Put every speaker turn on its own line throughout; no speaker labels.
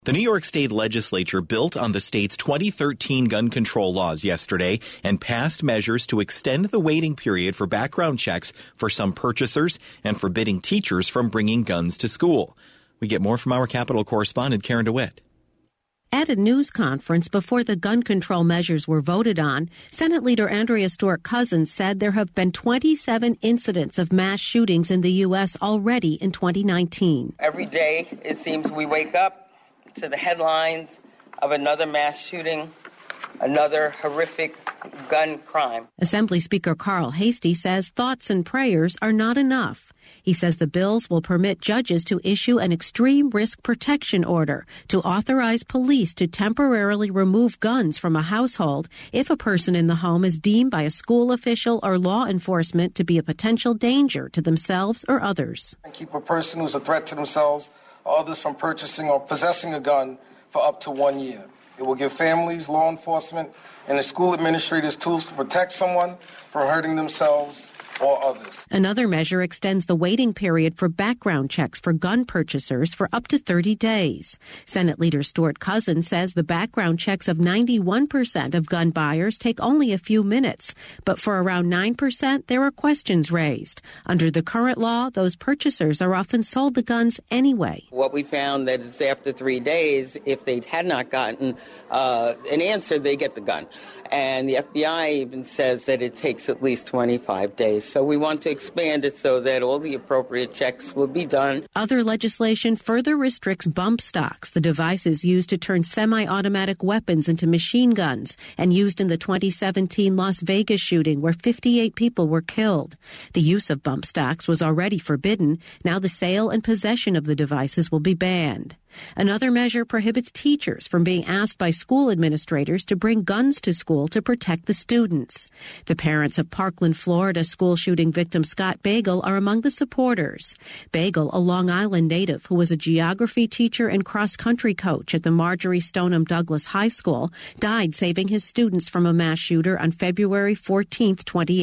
The New York State Legislature built on the state's 2013 gun control laws yesterday and passed measures to extend the waiting period for background checks for some purchasers and forbidding teachers from bringing guns to school. We get more from our Capitol correspondent, Karen DeWitt.
At a news conference before the gun control measures were voted on, Senate Leader Andrea Stewart-Cousins said there have been 27 incidents of mass shootings in the U.S. already in 2019.
Every day, it seems we wake up to the headlines of another mass shooting, another horrific gun crime.
Assembly Speaker Carl Heastie says thoughts and prayers are not enough. He says the bills will permit judges to issue an extreme risk protection order to authorize police to temporarily remove guns from a household if a person in the home is deemed by a school official or law enforcement to be a potential danger to themselves or others.
And keep a person who's a threat to themselves or others from purchasing or possessing a gun for up to 1 year. It will give families, law enforcement, and the school administrators tools to protect someone from hurting themselves or others.
Another measure extends the waiting period for background checks for gun purchasers for up to 30 days. Senate Leader Stewart-Cousins says the background checks of 91% of gun buyers take only a few minutes, but for around 9%, there are questions raised. Under the current law, those purchasers are often sold the guns anyway.
What we found that is after 3 days, if they had not gotten an answer, they get the gun. And the FBI even says that it takes at least 25 days. So we want to expand it so that all the appropriate checks will be done.
Other legislation further restricts bump stocks, the devices used to turn semi-automatic weapons into machine guns and used in the 2017 Las Vegas shooting where 58 people were killed. The use of bump stocks was already forbidden. Now the sale and possession of the devices will be banned. Another measure prohibits teachers from being asked by school administrators to bring guns to school to protect the students. The parents of Parkland, Florida school shooting victim Scott Bagel are among the supporters. Bagel, a Long Island native who was a geography teacher and cross-country coach at the Marjorie Stoneham Douglas High School, died saving his students from a mass shooter on February 14,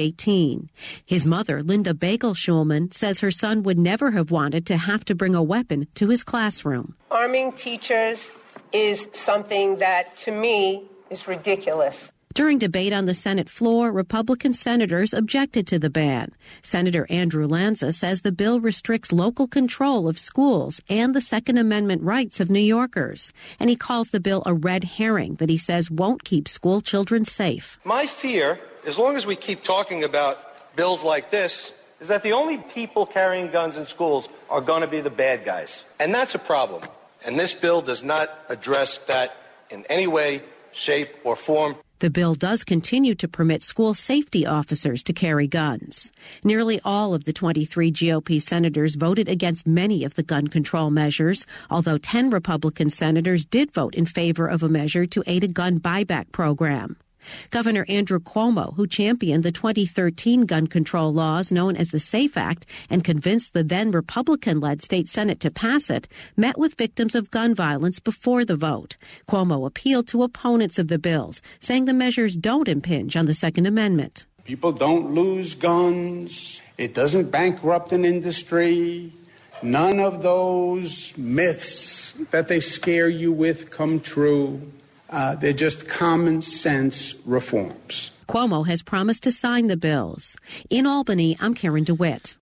2018. His mother, Linda Bagel Schulman, says her son would never have wanted to have to bring a weapon to his classroom.
Arming teachers is something that, to me, is ridiculous.
During debate on the Senate floor, Republican senators objected to the ban. Senator Andrew Lanza says the bill restricts local control of schools and the Second Amendment rights of New Yorkers. And he calls the bill a red herring that he says won't keep school children safe.
My fear, as long as we keep talking about bills like this, is that the only people carrying guns in schools are going to be the bad guys. And that's a problem. And this bill does not address that in any way, shape, or form.
The bill does continue to permit school safety officers to carry guns. Nearly all of the 23 GOP senators voted against many of the gun control measures, although 10 Republican senators did vote in favor of a measure to aid a gun buyback program. Governor Andrew Cuomo, who championed the 2013 gun control laws known as the SAFE Act and convinced the then Republican-led state Senate to pass it, met with victims of gun violence before the vote. Cuomo appealed to opponents of the bills, saying the measures don't impinge on the Second Amendment.
People don't lose guns. It doesn't bankrupt an industry. None of those myths that they scare you with come true. They're just common sense reforms.
Cuomo has promised to sign the bills. In Albany, I'm Karen DeWitt.